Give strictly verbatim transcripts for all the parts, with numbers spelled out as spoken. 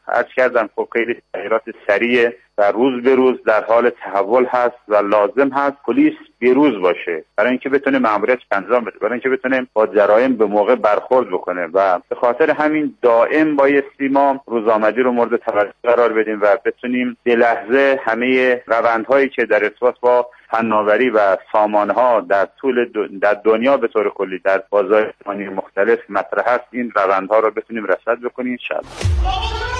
عرض کردم خب خیلی تغییرات سریع و روز به روز در حال تحول هست و لازم هست پلیس بیروز باشه برای اینکه بتونه ماموریتش انجام بده، برای اینکه بتونه با جرایم به موقع برخورد بکنه و به خاطر همین دائم بایستی ما روزآمدی رو مورد توجه قرار بدیم و بتونیم به لحظه همه روندهایی که در ارتباط با فناوری و سامانه‌ها در طول در دنیا به طور کلی در بازار جهانی مختلف مطرح است این روندها رو بتونیم رصد بکنیم ان شاء الله.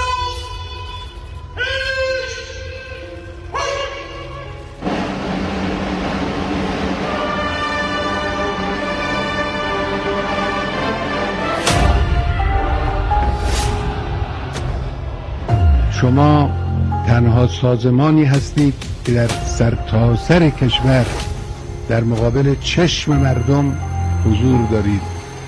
شما تنها سازمانی هستید که در سرتاسر کشور در مقابل چشم مردم حضور دارید.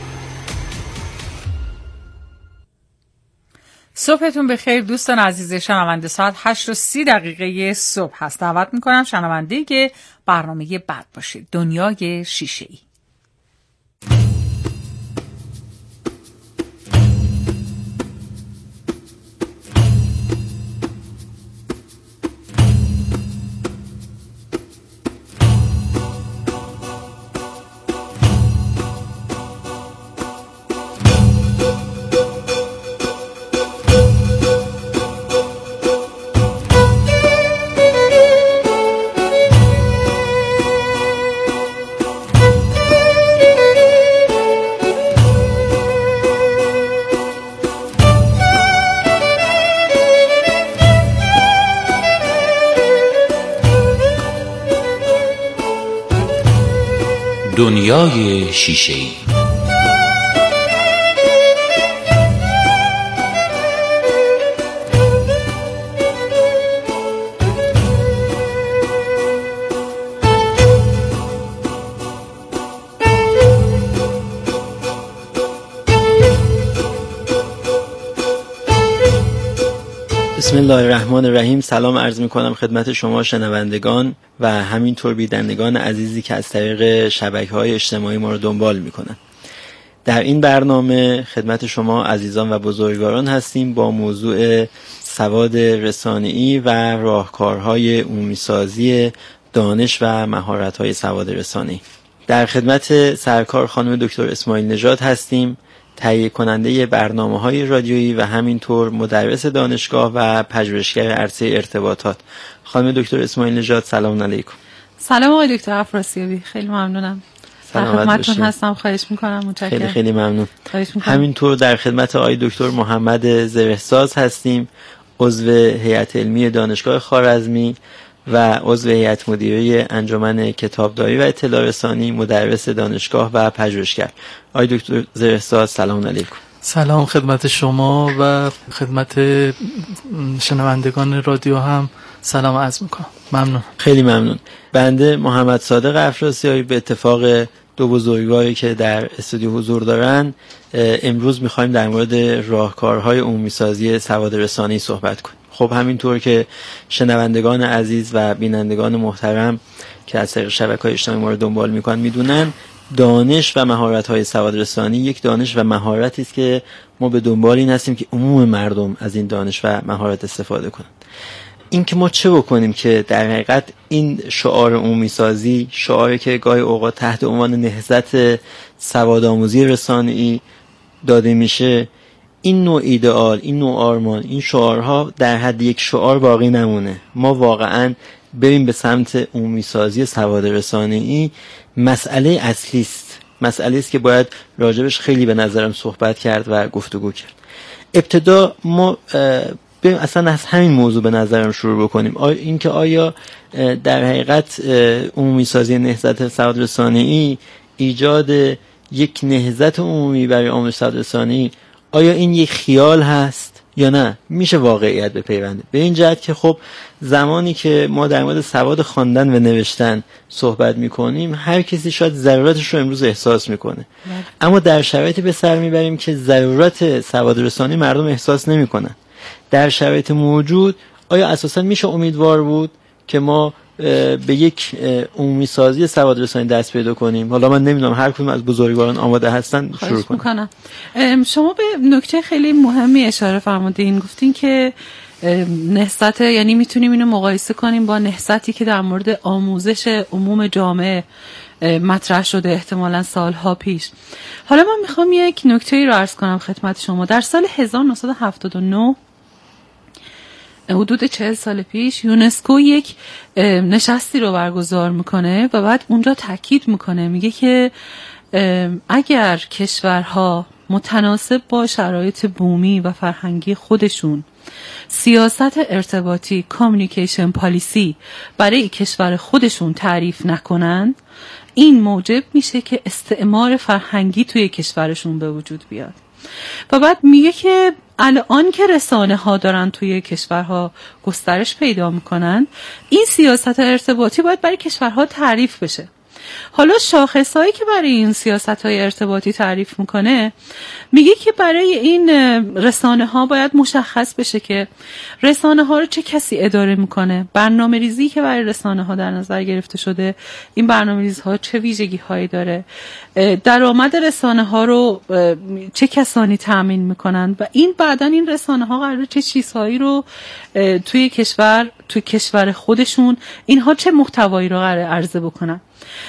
صبحتون بخیر دوستان عزیز شنونده. ساعت هشت و سی دقیقه صبح هست. دعوت میکنم شنونده که برنامه بعد باشید. دنیای شیشه‌ای. دنیای شیشه‌ای. بسم الله الرحمن الرحیم. سلام عرض می کنم خدمت شما شنوندگان و همینطور بینندگان عزیزی که از طریق شبکه‌های اجتماعی ما رو دنبال می کنن. در این برنامه خدمت شما عزیزان و بزرگواران هستیم با موضوع سواد رسانه‌ای و راهکارهای عمومی‌سازی دانش و مهارت‌های سواد رسانه‌ای. در خدمت سرکار خانم دکتر اسماعیل نژاد هستیم، تهیه کننده برنامه‌های رادیویی و همینطور مدرس دانشگاه و پژوهشگر عرصه ارتباطات. خانم دکتر اسماعیل نژاد سلام علیکم. سلام آقای دکتر افراسیابی، خیلی ممنونم. در خدمتتون هستم. خواهش می‌کنم. متشکرم. خیلی خیلی ممنون. همینطور در خدمت آقای دکتر محمد زرهساز هستیم، عضو هیئت علمی دانشگاه خوارزمی و عضو هیئت مدیره انجمن کتابداری و اطلاع رسانی، مدرس دانشگاه و پژوهشگر. آقای دکتر زرهساز سلام علیکم. سلام خدمت شما و خدمت شنوندگان رادیو هم سلام عرض میکنم. ممنون. خیلی ممنون. بنده محمد صادق افراسیابی به اتفاق دو بزرگواری که در استودیو حضور دارن امروز میخوایم در مورد راهکارهای عمومی‌سازی سواد رسانه‌ای صحبت کنیم. خب همینطور که شنوندگان عزیز و بینندگان محترم که از طریق شبکه‌های اجتماعی ما رو دنبال میکنن میدونن دانش و مهارت‌های سواد رسانی یک دانش و مهارتی است که ما به دنبال این هستیم که عموم مردم از این دانش و مهارت استفاده کنند. این که ما چه بکنیم که در حقیقت این شعار عمومی سازی، شعاری که گاهی اوقات تحت عنوان نهضت سوادآموزی رسانه‌ای داده میشه، این نوع ایدئال، این نوع آرمان، این شعارها در حد یک شعار باقی نمونه. ما واقعاً بریم به سمت عمومی سازی سواد رسانه‌ای. مسئله اصلی است، مسئله است که باید راجبش خیلی به نظرم صحبت کرد و گفتگو کرد. ابتدا ما بریم اصلا از همین موضوع به نظرم شروع بکنیم. این که آیا در حقیقت عمومی سازی نهضت سواد رسانه‌ای، ایجاد یک نهضت عمومی برای آموزش سواد رسانه‌ای، آیا این یک خیال هست یا نه میشه واقعیت بپیونده؟ به این جهت که خب زمانی که ما در مورد سواد خواندن و نوشتن صحبت میکنیم هر کسی شاید ضرورتش رو امروز احساس میکنه، اما در شرایطی به سر میبریم که ضرورت سواد رسانی مردم احساس نمیکنن. در شرایط موجود آیا اساسا میشه امیدوار بود که ما به یک عمومی سازی سواد رسانی دست پیدا کنیم؟ حالا من نمیدونم هر کدوم از بزرگواران آماده هستن شروع کنم. شما به نکته خیلی مهمی اشاره فرمودین، گفتین که نهضت، یعنی میتونیم اینو مقایسه کنیم با نهضتی که در مورد آموزش عموم جامعه مطرح شده احتمالاً سالها پیش. حالا من میخوام یک نکته‌ای رو عرض کنم خدمت شما. در سال هزار و نهصد و هفتاد و نه، حدود چهل سال پیش، یونسکو یک نشستی رو برگزار میکنه و بعد اونجا تاکید میکنه، میگه که اگر کشورها متناسب با شرایط بومی و فرهنگی خودشون سیاست ارتباطی کامیونیکیشن پالیسی برای کشور خودشون تعریف نکنن، این موجب میشه که استعمار فرهنگی توی کشورشون به وجود بیاد. و بعد میگه که الان که رسانه ها دارن توی کشورها گسترش پیدا میکنن، این سیاست ارتباطی باید برای کشورها تعریف بشه. حالا شاخصهایی که برای این سیاست‌های ارتباطی تعریف میکنه، میگه که برای این رسانه ها باید مشخص بشه که رسانه ها رو چه کسی اداره میکنه، برنامه ریزی که برای رسانه ها در نظر گرفته شده، این برنامه ریزی ها چه ویژگی هایی داره، درآمد رسانه ها رو چه کسانی تأمین میکنن و این بعداً این رسانه ها قراره چه چیزهایی رو توی کشور توی کشور خودشون اینها چه محتوایی رو قراره عرضه بکنن.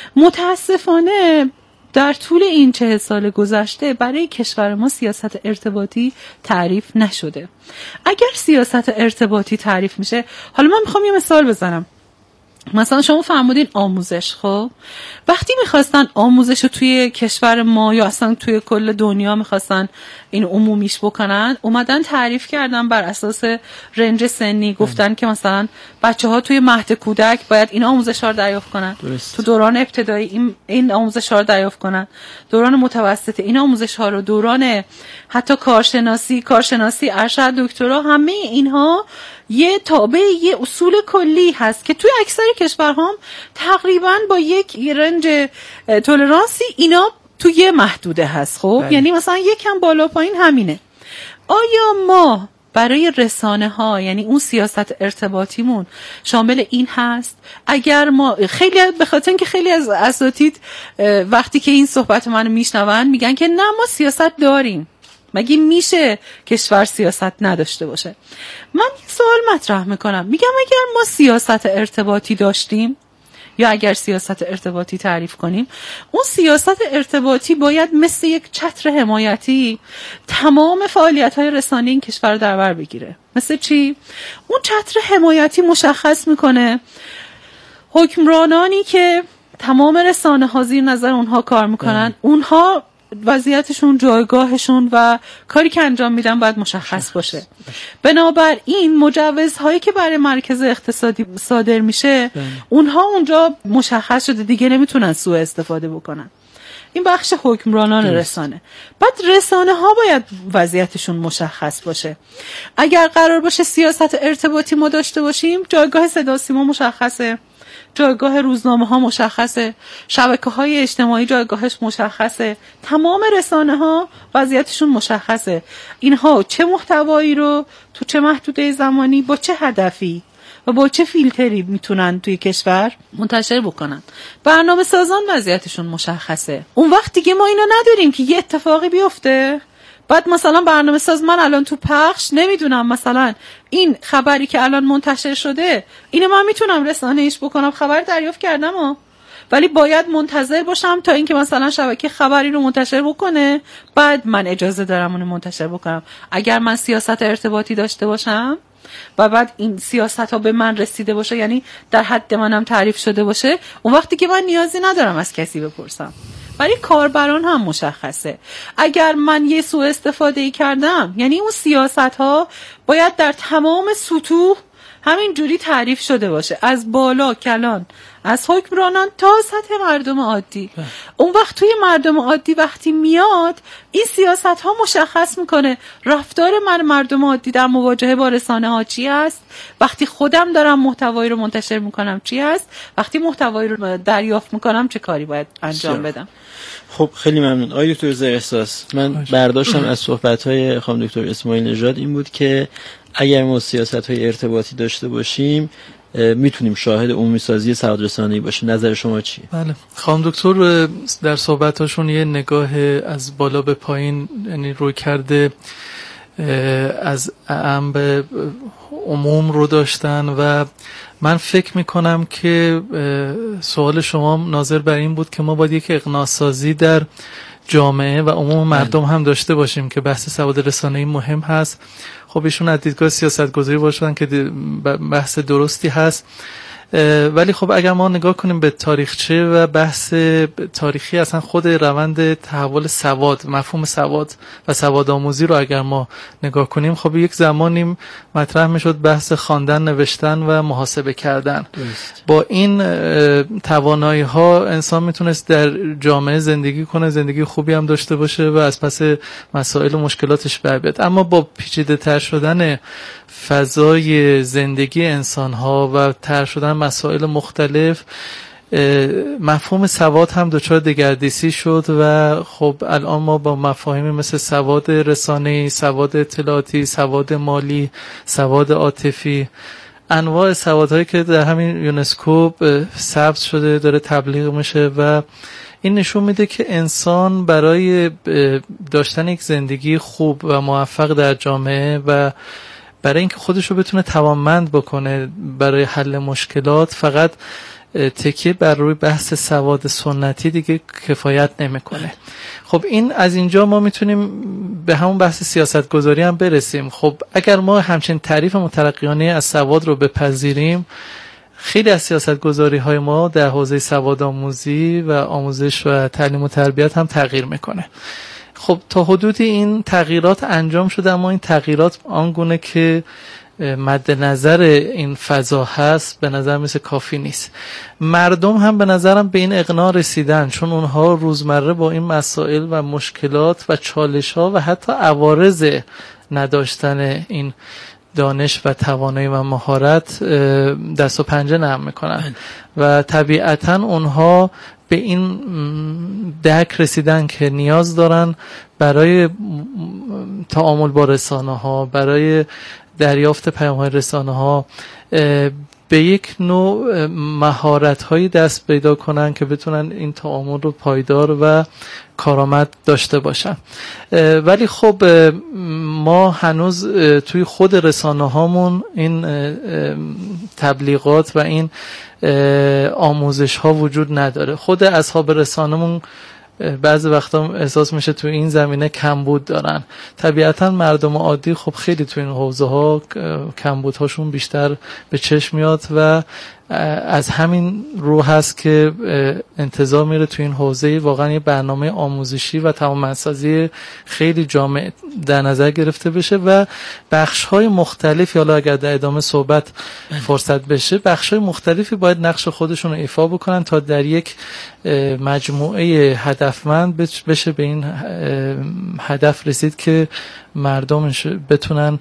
متاسفانه در طول این چهل سال گذشته برای کشور ما سیاست ارتباطی تعریف نشده. اگر سیاست ارتباطی تعریف میشه، حالا من میخوام یه مثال بزنم. مثلا شما فرمودین آموزش، خب وقتی میخواستن آموزش رو توی کشور ما یا اصلا توی کل دنیا میخواستن این عمومیش بکنن، اومدن تعریف کردن بر اساس رنج سنی، گفتن که مثلا بچه ها توی مهد کودک باید این آموزش ها رو دریافت کنن، درست. تو دوران ابتدایی این, این آموزش ها رو دریافت کنن، دوران متوسط این آموزش ها رو، دوران حتی کارشناسی کارشناسی ارشد دکترا، همه اینها یه تابع یه اصول کلی هست که توی اکثر کشورها هم تقریبا با یک رنج تولرانسی اینا توی یه محدوده هست. خب بله. یعنی مثلا یکم بالا پایین همینه. آیا ما برای رسانه ها، یعنی اون سیاست ارتباطیمون شامل این هست؟ اگر ما خیلی، به خاطر اینکه خیلی از اساتید وقتی که این صحبت منو میشنون میگن که نه ما سیاست داریم، مگه میشه کشور سیاست نداشته باشه؟ من یه سوال مطرح میکنم، میگم اگر ما سیاست ارتباطی داشتیم یا اگر سیاست ارتباطی تعریف کنیم، اون سیاست ارتباطی باید مثل یک چتر حمایتی تمام فعالیت‌های رسانه‌ای این کشور رو در بر بگیره. مثل چی؟ اون چتر حمایتی مشخص میکنه حکمرانانی که تمام رسانه‌ها زیر نظر اونها کار میکنن، اونها وضعیتشون، جایگاهشون و کاری که انجام میدن باید مشخص باشه. بنابراین مجوزهایی که برای مرکز اقتصادی صادر میشه، اونها اونجا مشخص شده دیگه نمیتونن سوء استفاده بکنن. این بخش حکمرانان رسانه. بعد رسانه ها باید وضعیتشون مشخص باشه. اگر قرار باشه سیاست ارتباطی ما داشته باشیم، جایگاه صدا سیما مشخصه، جایگاه روزنامه ها مشخصه، شبکه های اجتماعی جایگاهش مشخصه، تمام رسانه ها وضعیتشون مشخصه. اینها چه محتوایی رو تو چه محدوده زمانی با چه هدفی و با چه فیلتری میتونن توی کشور منتشر بکنن. برنامه سازان وضعیتشون مشخصه. اون وقت دیگه ما اینو نداریم که یه اتفاقی بیفته بعد مثلا برنامه ساز من الان تو پخش نمیدونم مثلا این خبری که الان منتشر شده اینو من میتونم رسانه ایش بکنم، خبر دریافت کردم ها، ولی باید منتظر باشم تا اینکه مثلا شبکه خبری رو منتشر بکنه بعد من اجازه دارم اونو منتشر بکنم. اگر من سیاست ارتباطی داشته باشم و بعد این سیاست ها به من رسیده باشه، یعنی در حد منم تعریف شده باشه، اون وقتی که من نیازی ندارم از کسی بپرسم. برای کاربران هم مشخصه. اگر من یه سوء استفاده ای کردم، یعنی اون سیاست ها باید در تمام سطوح همین جوری تعریف شده باشه، از بالا کلان، از حکمرانان تا سطح مردم عادی. اون وقت توی مردم عادی وقتی میاد این سیاست ها مشخص میکنه رفتار من مردم عادی در مواجهه با رسانه ها چی است، وقتی خودم دارم محتوایی رو منتشر میکنم چی است، وقتی محتوایی رو دریافت میکنم چه کاری باید انجام بدم. خب خیلی ممنون آقای دکتر زره‌احساس. من برداشتم از صحبت‌های خانم دکتر اسماعیل نژاد این بود که اگر ما سیاست‌های ارتباطی داشته باشیم میتونیم شاهد عمومی سازی سواد رسانه‌ای باشیم. نظر شما چیه؟ بله، خانم دکتر در صحبتاشون یه نگاه از بالا به پایین، یعنی روی کرده از اعم به عموم رو داشتن و من فکر میکنم که سوال شما ناظر بر این بود که ما باید یک اقناع‌سازی در جامعه و عموم مردم هم داشته باشیم که بحث سواد رسانه‌ای مهم هست. خب ایشون از دیدگاه سیاستگذاری باشن که بحث درستی هست، ولی خب اگر ما نگاه کنیم به تاریخچه و بحث تاریخی اصلا خود روند تحول سواد، مفهوم سواد و سواد آموزی رو اگر ما نگاه کنیم، خب یک زمانی مطرح میشد بحث خواندن، نوشتن و محاسبه کردن. درست. با این توانایی ها انسان میتونست در جامعه زندگی کنه، زندگی خوبی هم داشته باشه و از پس مسائل و مشکلاتش بر بیاد. اما با پیچیده تر شدن فضای زندگی انسان ها و تر شدن مسائل مختلف، مفهوم سواد هم دچار دگردیسی شد و خب الان ما با مفاهیمی مثل سواد رسانه‌ای، سواد اطلاعاتی، سواد مالی، سواد عاطفی، انواع سوادهایی که در همین یونسکو ثبت شده داره تبلیغ میشه و این نشون میده که انسان برای داشتن یک زندگی خوب و موفق در جامعه و برای اینکه خودش رو بتونه توانمند بکنه برای حل مشکلات، فقط تکیه بر روی بحث سواد سنتی دیگه کفایت نمیکنه. خب این از اینجا ما میتونیم به همون بحث سیاست گذاری هم برسیم. خب اگر ما همچین تعریف مترقیانه از سواد رو بپذیریم، خیلی از سیاست گذاری های ما در حوزه سواد آموزی و آموزش و تعلیم و تربیت هم تغییر میکنه. خب تا حدودی این تغییرات انجام شده، اما این تغییرات آنگونه که مد نظر این فضا هست به نظر مثل کافی نیست. مردم هم به نظرم به این اقناع رسیدن، چون اونها روزمره با این مسائل و مشکلات و چالش ها و حتی عوارض نداشتن این دانش و توانایی و مهارت دست و پنجه نرم میکنن و طبیعتا اونها به این درک رسیدن که نیاز دارن برای تعامل با رسانه ها، برای دریافت پیام های رسانه ها به یک نوع مهارت هایی دست پیدا کنن که بتونن این تعامل رو پایدار و کارآمد داشته باشن. ولی خب ما هنوز توی خود رسانه هامون این تبلیغات و این آموزش ها وجود نداره. خود اصحاب رسانه‌مون بعضی وقتا احساس میشه تو این زمینه کمبود دارن. طبیعتا مردم عادی خب خیلی تو این حوزه ها کمبودهاشون بیشتر به چشم میاد و از همین رو هست که انتظار میره تو این حوزه واقعا یه برنامه آموزشی و توانمندسازی خیلی جامع در نظر گرفته بشه و بخش‌های مختلفی، حالا اگر در ادامه صحبت فرصت بشه، بخش‌های مختلفی باید نقش خودشون رو ایفا بکنن تا در یک مجموعه هدفمند بشه به این هدف رسید که مردم بتونن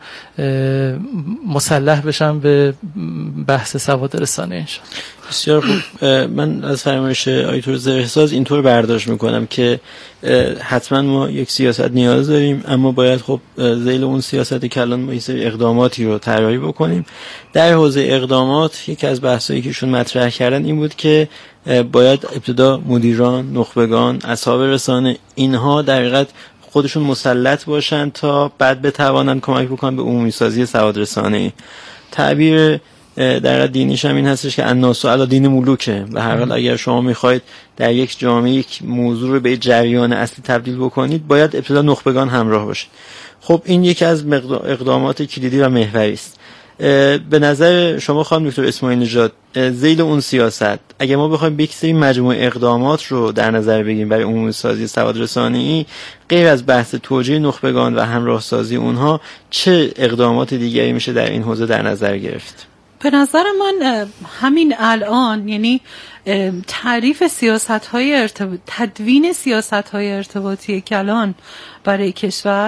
مسلح بشن به بحث سواد رسانه. بسیار خوب. من از فرمایش آیتور زرهساز اینطور برداشت میکنم که حتما ما یک سیاست نیاز داریم، اما باید خب ذیل اون سیاست کلان ما یه سری اقداماتی رو طراحی بکنیم. در حوزه اقدامات یکی از بحثایی که ایشون مطرح کردن این بود که باید ابتدا مدیران، نخبگان، اصحاب رسانه اینها در حقیقت خودشون مسلط باشن تا بعد بتوانن کمک بکنن به عمومی سازی سواد رسانه‌ای. تعبیر در دینیش هم این هستش که الناس علی دین ملوکه. به هر حال اگر شما میخواید در یک جامعه یک موضوع رو به جریان اصلی تبدیل بکنید، باید ابتدا نخبگان همراه باشید. خب این یکی از اقدامات کلیدی و محوری است. به نظر شما خانم دکتر اسماعیل نژاد، ذیل اون سیاست اگر ما بخوایم یک سری مجموعه اقدامات رو در نظر بگیریم برای عمومی سازی سواد رسانه‌ای، غیر از بحث توجیه نخبگان و همراه سازی اونها، چه اقدامات دیگری میشه در این حوزه در نظر گرفت؟ به نظر من همین الان، یعنی تعریف سیاست‌های ارتباط، تدوین سیاست‌های ارتباطی کلان برای کشور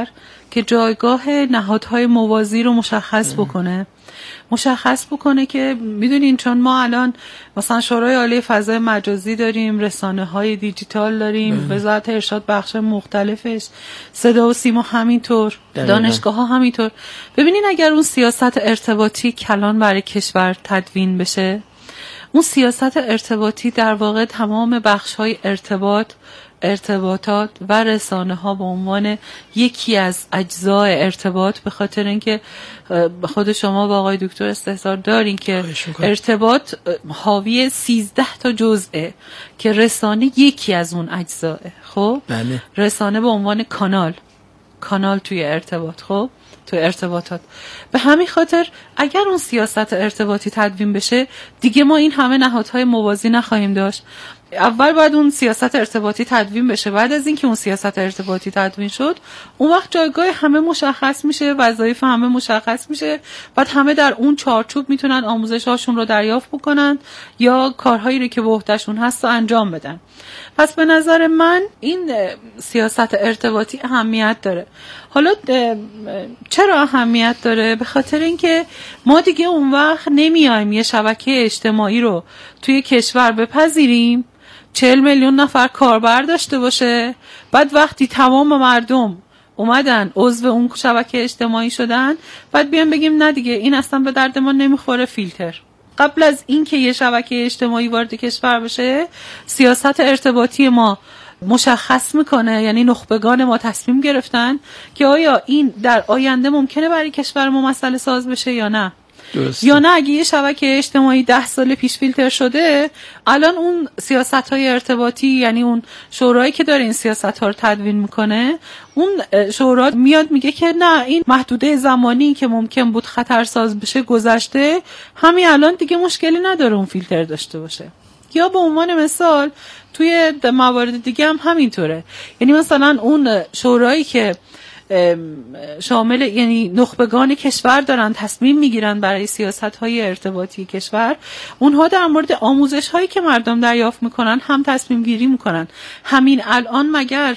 که جایگاه نهادهای موازی رو مشخص بکنه مشخص بکنه که میدونین چون ما الان مثلا شورای عالی فضای مجازی داریم، رسانه های دیجیتال داریم، وزارت ارشاد بخش مختلفش، صدا و سیما همینطور، دانشگاه ها همینطور. ببینین اگر اون سیاست ارتباطی کلان برای کشور تدوین بشه، اون سیاست ارتباطی در واقع تمام بخش های ارتباط ارتباطات و رسانه ها به عنوان یکی از اجزای ارتباط، به خاطر اینکه خود شما با آقای دکتر استحضار دارین که ارتباط حاوی سیزده تا جزئه که رسانه یکی از اون اجزاه. خب بله. رسانه به عنوان کانال کانال توی ارتباط، خب توی ارتباطات. به همین خاطر اگر اون سیاست ارتباطی تدوین بشه، دیگه ما این همه نهادهای موازی نخواهیم داشت. اول باید اون سیاست ارتباطی تدوین بشه، بعد از اینکه اون سیاست ارتباطی تدوین شد، اون وقت جایگاه همه مشخص میشه، وظایف همه مشخص میشه، بعد همه در اون چارچوب میتونن آموزش هاشون رو دریافت بکنن یا کارهایی رو که به عهدهشون هست رو انجام بدن. پس به نظر من این سیاست ارتباطی اهمیت داره. حالا چرا اهمیت داره؟ به خاطر اینکه ما دیگه اون وقت نمیایم یه شبکه اجتماعی رو توی کشور بپذیریم چهل میلیون نفر کاربر داشته باشه، بعد وقتی تمام مردم اومدن عضو اون شبکه اجتماعی شدن، بعد بیان بگیم نه دیگه این اصلا به درد ما نمیخوره، فیلتر. قبل از اینکه یه شبکه اجتماعی وارد کشور بشه، سیاست ارتباطی ما مشخص میکنه، یعنی نخبگان ما تصمیم گرفتن که آیا این در آینده ممکنه برای کشور ما مسئله ساز بشه یا نه. درسته. یا نه اگه یه شبکه اجتماعی ده سال پیش فیلتر شده، الان اون سیاست‌های ارتباطی، یعنی اون شورایی که داره این سیاست‌ها رو تدوین میکنه، اون شورا میاد میگه که نه این محدوده زمانی که ممکن بود خطرساز بشه گذشته، همین الان دیگه مشکلی نداره اون فیلتر داشته باشه. یا به عنوان مثال توی موارد دیگه هم همینطوره، یعنی مثلا اون شورایی که شامل یعنی نخبگان کشور دارن تصمیم میگیرن برای سیاست‌های ارتباطی کشور، اونها در مورد آموزش‌هایی که مردم دریافت میکنن هم تصمیم گیری میکنن. همین الان مگر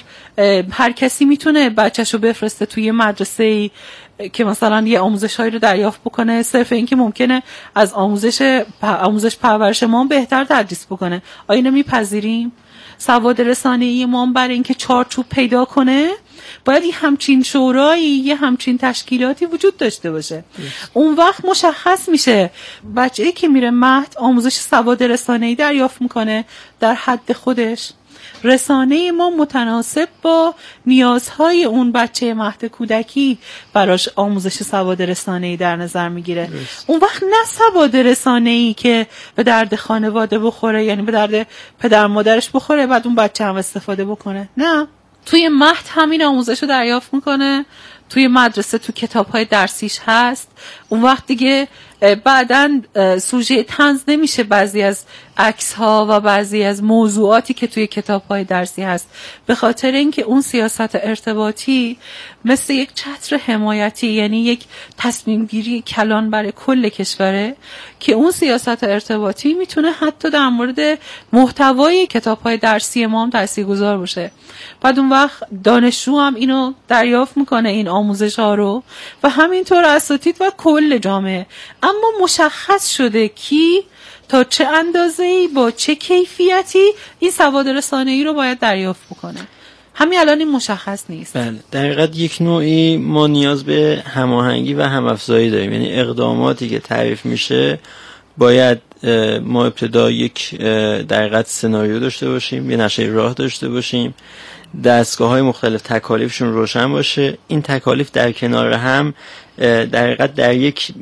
هر کسی میتونه بچه‌شو بفرسته توی مدرسه‌ای که مثلا یه آموزش‌هایی رو دریافت بکنه صرف اینکه ممکنه از آموزش آموزش پرورش ما بهتر تدریس بکنه؟ آیا نمیپذیریم؟ سواد رسانه‌ای ما برای اینکه چارچوب پیدا کنه باید یه همچین شورایی، یه همچین تشکیلاتی وجود داشته باشه. اون وقت مشخص میشه بچه‌ای که میره مهد آموزش سواد رسانه‌ای دریافت میکنه در حد خودش، رسانه ما متناسب با نیازهای اون بچه مهد کودکی براش آموزش سواد رسانه‌ای در نظر میگیره. اون وقت نه سواد رسانه‌ای که به درد خانواده بخوره، یعنی به درد پدر مادرش بخوره بعد اون بچه هم استفاده بکنه، نه، توی مهد همین آموزش رو دریافت میکنه، توی مدرسه تو کتاب‌های درسیش هست. اون وقت دیگه بعداً سوژه طنز نمیشه بعضی از عکس‌ها و بعضی از موضوعاتی که توی کتاب‌های درسی هست، به خاطر اینکه اون سیاست ارتباطی مثل یک چتر حمایتی، یعنی یک تصمیم گیری کلان برای کل کشوره که اون سیاست ارتباطی میتونه حتی در مورد محتوای کتاب‌های درسی ما هم تاثیرگذار باشه. بعد اون وقت دانشجو هم اینو دریافت میکنه، این آموزش‌ها رو، و همینطور اساتید و کل جامعه. اما مشخص شده کی تا چه اندازه‌ای با چه کیفیتی این سواد رسانه‌ای رو باید دریافت بکنه. همین الان این مشخص نیست. بله، در حقیقت یک نوعی ما نیاز به هماهنگی و هم‌افزایی داریم، یعنی اقداماتی که تعریف میشه باید ما ابتدا یک در حقیقت سناریو داشته باشیم، یه نقشه راه داشته باشیم، دستگاه‌های مختلف تکالیفشون روشن باشه، این تکالیف در کنار هم در حقیقت در یک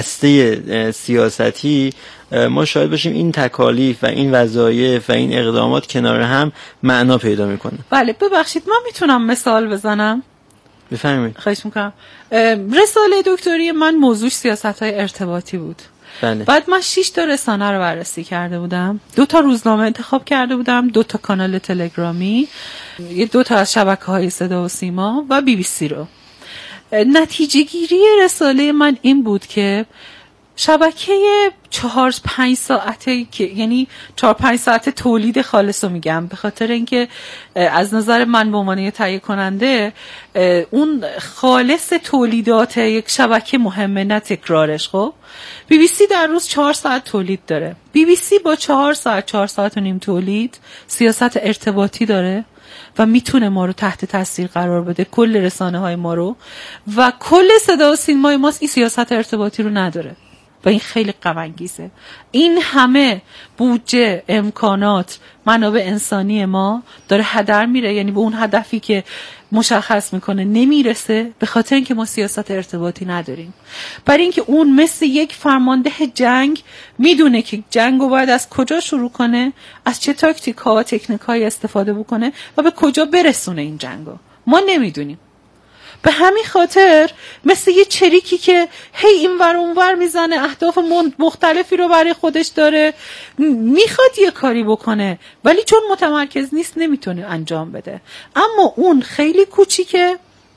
بسته سیاستی ما شاید باشیم این تکالیف و این وظایف و این اقدامات کنار هم معنا پیدا میکنه. بله، ببخشید من میتونم مثال بزنم؟ بفرمایید. خواهش میکنم. رساله دکتری من موضوعش سیاست‌های ارتباطی بود. بله. بعد من شش تا رسانه رو بررسی کرده بودم، دو تا روزنامه انتخاب کرده بودم، دو تا کانال تلگرامی، یه دو تا از شبکه‌های صدا و سیما و بی بی سی رو. نتیجه گیری رساله من این بود که شبکه چهار پنج ساعته که یعنی چهار پنج ساعته تولید خالص رو میگم، به خاطر اینکه از نظر من به عنوان تهیه کننده اون خالص تولیدات یک شبکه مهمه نه تکرارش. خب بی بی سی در روز چهار ساعت تولید داره. بی بی سی با چهار ساعت چهار ساعت و نیم تولید سیاست ارتباطی داره و میتونه ما رو تحت تاثیر قرار بده، کل رسانه های ما رو، و کل صدا و سیمای ما این سیاست ارتباطی رو نداره و این خیلی غم انگیزه. این همه بودجه، امکانات، منابع انسانی ما داره هدر میره، یعنی به اون هدفی که مشخص میکنه نمیرسه، به خاطر اینکه ما سیاست ارتباطی نداریم. برای اینکه اون مثل یک فرمانده جنگ میدونه که جنگ رو باید از کجا شروع کنه، از چه تاکتیک ها و تکنیک های استفاده بکنه و به کجا برسونه این جنگ رو. ما نمیدونیم. به همین خاطر مثل یه چریکی که هی این ور اون ور میزنه، اهداف مختلفی رو برای خودش داره، میخواد یه کاری بکنه ولی چون متمرکز نیست نمیتونه انجام بده. اما اون خیلی کوچیکه،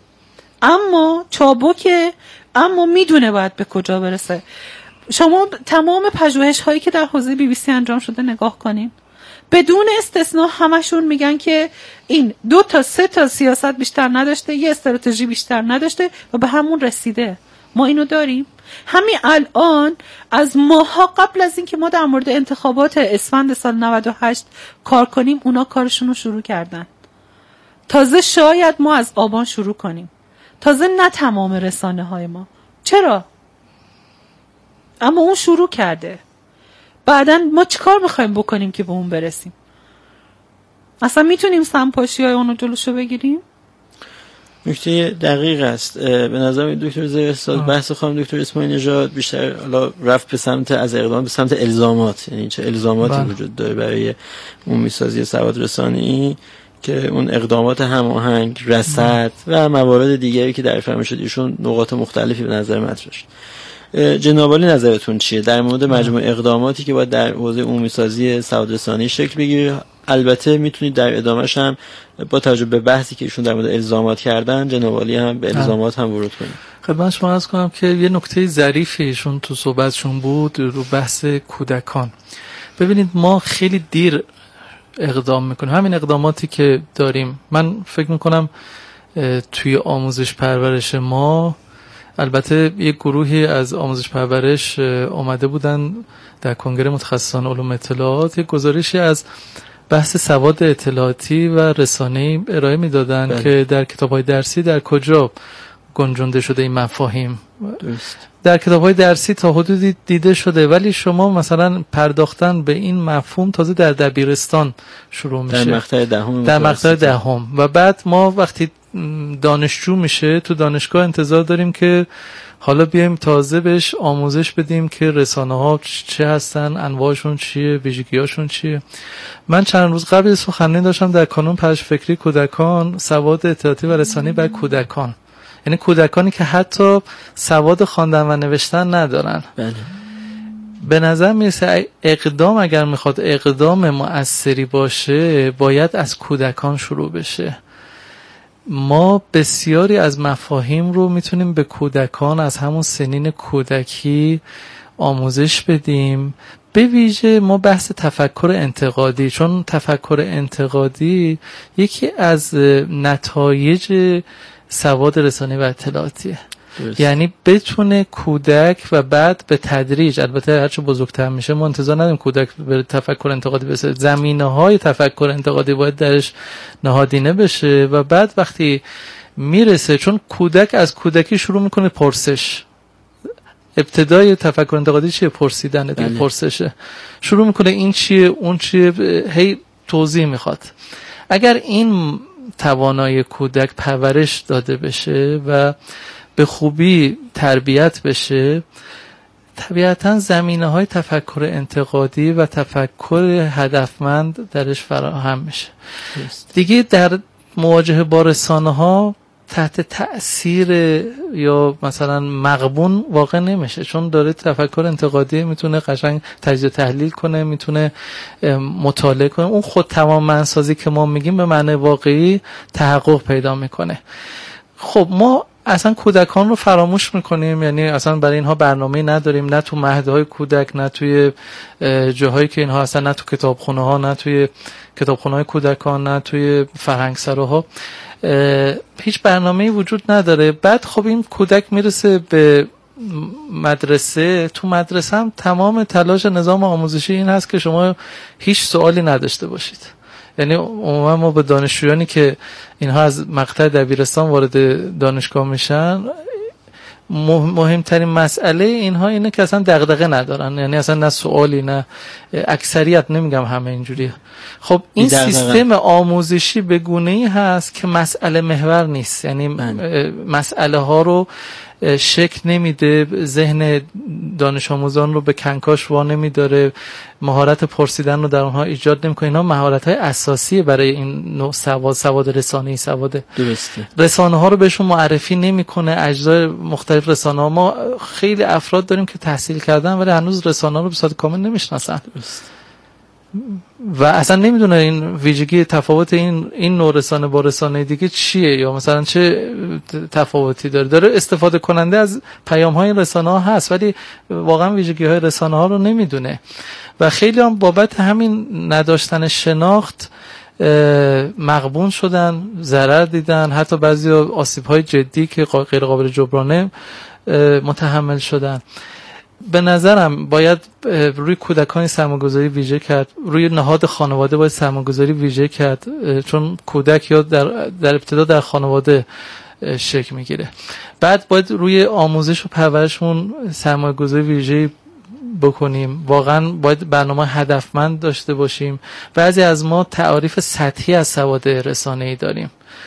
اما چابکه، اما میدونه باید به کجا برسه. شما تمام پژوهش هایی که در حوزه بی بی سی انجام شده نگاه کنین، بدون استثناء همشون میگن که این دو تا سه تا سیاست بیشتر نداشته، یه استراتژی بیشتر نداشته و به همون رسیده. ما اینو داریم. همین الان از ماها قبل از این که ما در مورد انتخابات اسفند سال نود و هشت کار کنیم، اونا کارشون رو شروع کردن. تازه شاید ما از آبان شروع کنیم، تازه نه تمام رسانه های ما. چرا؟ اما اون شروع کرده. بعداً ما چیکار میخوایم بکنیم که به اون برسیم؟ اصلا میتونیم سمپاشی های اونو جلوشو بگیریم؟ نکته دقیق است. به نظر دکتر زیرستاد بحث خانم دکتر اسماعیل نژاد بیشتر حالا رفت به سمت از اقدام به سمت الزامات، یعنی چه الزاماتی بله. وجود داره برای عمومی سازی سواد رسانی که اون اقدامات هماهنگ، رصد و موارد دیگری که در فرمایش شد ایشون نقاط مختلفی به نظر مطرح شد. جناب عالی نظرتون چیه در مورد مجموع اقداماتی که باید در حوزه عمومی سازی سواد رسانی شکل بگیره؟ البته میتونید در ادامهش هم با توجه به بحثی که ایشون در مورد الزامات کردن جناب عالی هم به الزامات هم ورود کنید. خدمت شما عرض کنم که یه نکته ظریفی ایشون تو صحبتشون بود رو بحث کودکان. ببینید ما خیلی دیر اقدام میکنیم. همین اقداماتی که داریم، من فکر میکنم توی آموزش پرورش ما، البته یک گروهی از آموزش پرورش اومده بودن در کنگره متخصصان علوم اطلاعات یک گزارشی از بحث سواد اطلاعاتی و رسانه‌ای ارائه میدادن بله. که در کتاب‌های درسی در کجا گنجونده شده این مفاهیم. درست. در کتاب‌های درسی تا حدودی دیده شده، ولی شما مثلا پرداختن به این مفهوم تازه در دبیرستان شروع میشه، در مقطع دهم در مقطع دهم و بعد ما وقتی دانشجو میشه تو دانشگاه انتظار داریم که حالا بیایم تازه بهش آموزش بدیم که رسانه ها چه هستن، انواعشون چیه، ویژگی‌هاشون چیه. من چند روز قبل سخنرانی داشتم در کانون پژوهش فکری کودکان، سواد اطلاعاتی و رسانه‌ای برای کودکان، یعنی کودکانی که حتی سواد خواندن و نوشتن ندارن. بله. به نظر میرسه اقدام اگر میخواد اقدام مؤثری باشه باید از کودکان شروع بشه. ما بسیاری از مفاهیم رو میتونیم به کودکان از همون سنین کودکی آموزش بدیم. به ویژه ما بحث تفکر انتقادی، چون تفکر انتقادی یکی از نتایج سواد رسانه‌ای و اطلاعاتیه. درست. یعنی بتونه کودک و بعد به تدریج، البته هرچه بزرگتر میشه ما انتظار نداریم کودک به تفکر انتقادی برسه، زمینه‌های تفکر انتقادی باید درش نهادینه بشه و بعد وقتی میرسه، چون کودک از کودکی شروع میکنه پرسش، ابتدای تفکر انتقادی چیه؟ پرسیدن دیگه، بله. پرسشه، شروع میکنه این چیه اون چیه، هی توضیح میخواد. اگر این توانایی کودک پرورش داده بشه و به خوبی تربیت بشه، طبیعتاً زمینه‌های تفکر انتقادی و تفکر هدفمند درش فراهم میشه. دیگه در مواجهه با رسانه‌ها تحت تأثیر یا مثلا مغبون واقع نمیشه، چون داره تفکر انتقادی، میتونه قشنگ تجزیه تحلیل کنه، میتونه مطالعه کنه، اون خود تمام منسازی که ما میگیم به معنی واقعی تحقق پیدا میکنه. خب ما اصلا کودکان رو فراموش میکنیم، یعنی اصلا برای اینها برنامه نداریم، نه تو مهدهای کودک، نه توی جاهایی که اینها اصلا، نه تو کتابخونه ها، نه توی کتابخونه های کودکان، نه توی فرهنگسراها، هیچ برنامه‌ای وجود نداره. بعد خب این کودک میرسه به مدرسه، تو مدرسه هم تمام تلاش نظام آموزشی این هست که شما هیچ سوالی نداشته باشید. یعنی عموما ما به دانشجویانی که اینها از مقطع دبیرستان وارد دانشگاه میشن، مهمترین مسئله اینها اینه که اصلا دغدغه ندارن، یعنی اصلا نه سوالی، نه اکثریت، نمیگم همه اینجوریه. خب این سیستم آموزشی به گونه‌ای هست که مسئله محور نیست، یعنی مسئله ها رو شکل نمیده، ذهن دانش آموزان رو به کنکاش وا نمیداره، مهارت پرسیدن رو در اونها ایجاد نمیکنه. اینا مهارت های اساسیه برای این نوع سواد، سواد رسانه‌ای، سواد درسته. رسانه ها رو بهشون معرفی نمیکنه، اجزای مختلف رسانه ها. ما خیلی افراد داریم که تحصیل کردن ولی هنوز رسانه ها رو به صورت کامل نمیشناسن و اصلا نمیدونه این ویژگی، تفاوت این این نوع رسانه با رسانه دیگه چیه، یا مثلا چه تفاوتی داره. داره استفاده کننده از پیام های رسانه ها هست ولی واقعا ویژگی های رسانه ها رو نمیدونه و خیلی هم بابت همین نداشتن شناخت مغبون شدن، ضرر دیدن، حتی بعضی آسیب های جدی که غیر قابل جبرانه متحمل شدن. به نظرم باید روی کودکان سرمایه‌گذاری ویژه کرد، روی نهاد خانواده باید سرمایه‌گذاری ویژه کرد، چون کودک یا در, در ابتدا در خانواده شکل میگیره. بعد باید روی آموزش و پرورشمون سرمایه‌گذاری ویژه بکنیم. واقعا باید برنامه هدفمند داشته باشیم. بعضی از ما تعاریف سطحی از سواد رسانه‌ای داریم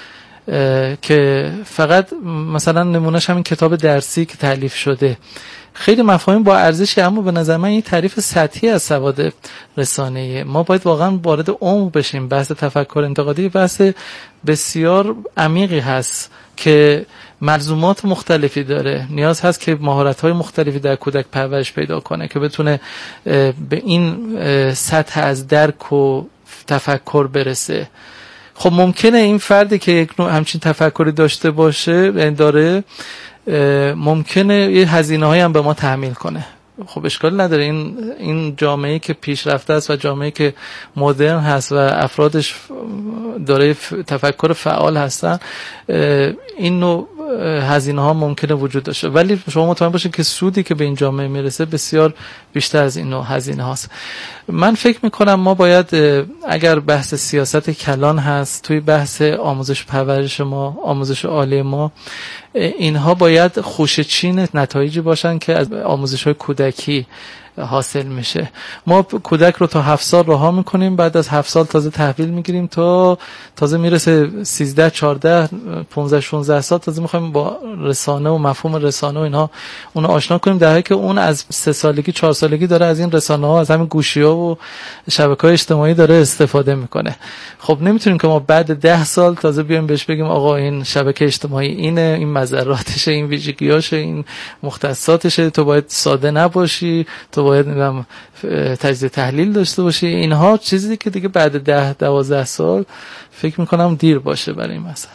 که فقط مثلا نمونهش همین کتاب درسی که تألیف شده، خیلی مفاهیم با ارزشی، اما به نظر من این تعریف سطحی از سواد رسانه‌ای. ما باید واقعا وارد عمق بشیم. بحث تفکر انتقادی بحث بسیار عمیقی هست که ملزومات مختلفی داره. نیاز هست که مهارت‌های مختلفی در کودک پرورش پیدا کنه که بتونه به این سطح از درک و تفکر برسه. خب ممکنه این فردی که یک نوع همچین تفکری داشته باشه داره، ممکنه یه هزینه هایی هم به ما تحمیل کنه. خب اشکال نداره. این این جامعه‌ای که پیشرفته است و جامعه‌ای که مدرن هست و افرادش داره تفکر فعال هستن، این نوع هزینه ها ممکنه وجود داشته، ولی شما مطمئن باشید که سودی که به این جامعه میرسه بسیار بیشتر از این نوع هزینه هاست. من فکر میکنم ما باید، اگر بحث سیاست کلان هست توی بحث آموزش و پرورش ما، آموزش عالی ما، اینها باید خوشه‌چین نتایجی باشن که از آموزش های کودکی حاصل میشه. ما کودک رو تا هفت سال رها میکنیم، بعد از هفت سال تازه تحویل میگیریم تا تازه میرسه سیزده، چهارده، پانزده، شانزده سال تازه میخوایم با رسانه و مفهوم رسانه و اینها اونو آشنا کنیم، در حالی که اون از سه سالگی، چهار سالگی داره از این رسانه ها، از همین گوشی ها و شبکه‌های اجتماعی داره استفاده میکنه. خب نمیتونیم که ما بعد ده سال تازه بیایم بهش بگیم آقا این شبکه اجتماعی اینه، این مضراتشه، این ویژگیاشه، این مختصاتشه، تو باید ساده نباشی، تو باید نمیدونم تجزیه تحلیل داشته باشی. اینها چیزی که دیگه بعد ده دوازده سال فکر میکنم دیر باشه برای این مسئله.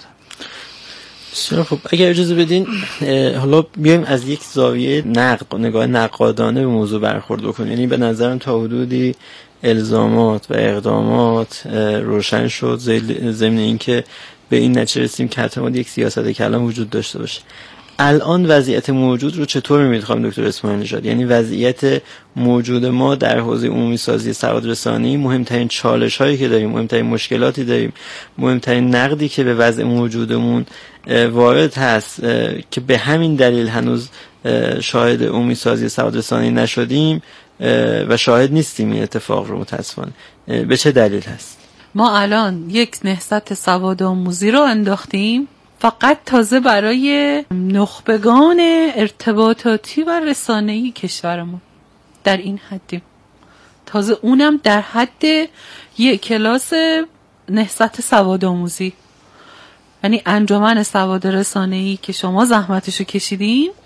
بسیار خب، اگر اجازه بدین حالا بیایم از یک زاویه نقد، نگاه نقادانه به موضوع برخورد بکنیم. یعنی به نظرم تا حدودی الزامات و اقدامات روشن شد ضمن اینکه به این نتیجه رسیدیم که حتما یک سیاست کلان وجود داشته باشه. الان وضعیت موجود رو چطور می‌بینید خانم دکتر اسماعیل نژاد؟ یعنی وضعیت موجود ما در حوزه عمومی سازی سواد رسانه‌ای، مهمترین چالش‌هایی که داریم، مهمترین مشکلاتی داریم، مهمترین نقدی که به وضع موجودمون وارد هست که به همین دلیل هنوز شاهد عمومی سازی سواد رسانه‌ای نشدیم و شاهد نیستیم این اتفاق رو متأسفانه. به چه دلیل هست؟ ما الان یک نهضت سواد آموزی رو انداختیم فقط تازه برای نخبگان ارتباطاتی و رسانه‌ای کشورمون. در این حدیم، تازه اونم در حد یک کلاس نهضت سواد آموزی. یعنی انجمن سواد رسانه‌ای که شما زحمتشو کشیدین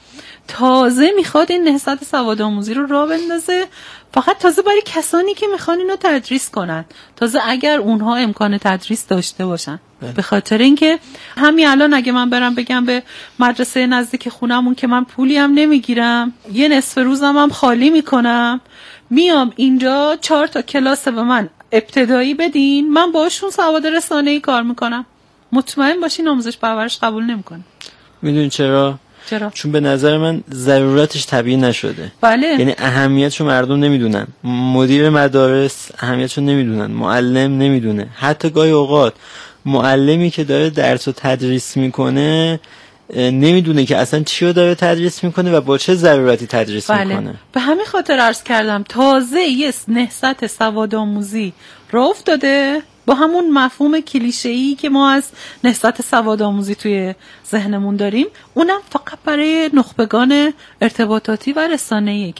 تازه میخواد این نهضت سوادآموزی رو راه بندازه، فقط تازه برای کسانی که میخوان اینو تدریس کنن، تازه اگر اونها امکان تدریس داشته باشن. به خاطر اینکه همین الان اگه من برم بگم به مدرسه نزدیک خونمون که من پولی هم نمیگیرم، یه نصف روزم هم خالی میکنم، میام اینجا چهار تا کلاس به من ابتدایی بدین، من باشون سواد رسانه‌ای کار میکنم، مطمئن باشین آموزش پرورش قبول نمیکنه. میدونی چرا؟ چرا؟ چون به نظر من ضرورتش طبیعی نشده. بله. یعنی اهمیتشو مردم نمیدونن، مدیر مدارس اهمیتشو نمیدونن، معلم نمیدونه، حتی گاهی اوقات معلمی که داره درس و تدریس میکنه نمیدونه که اصلا چی رو داره تدریس میکنه و با چه ضرورتی تدریس بله. میکنه. به همین خاطر عرض کردم تازه یه نهضت سوادآموزی راه افتاده با همون مفهوم کلیشه‌ای که ما از نهضت سوادآموزی توی ذهنمون داریم، اونم فقط برای نخبگان ارتباطاتی و رسانه‌ای.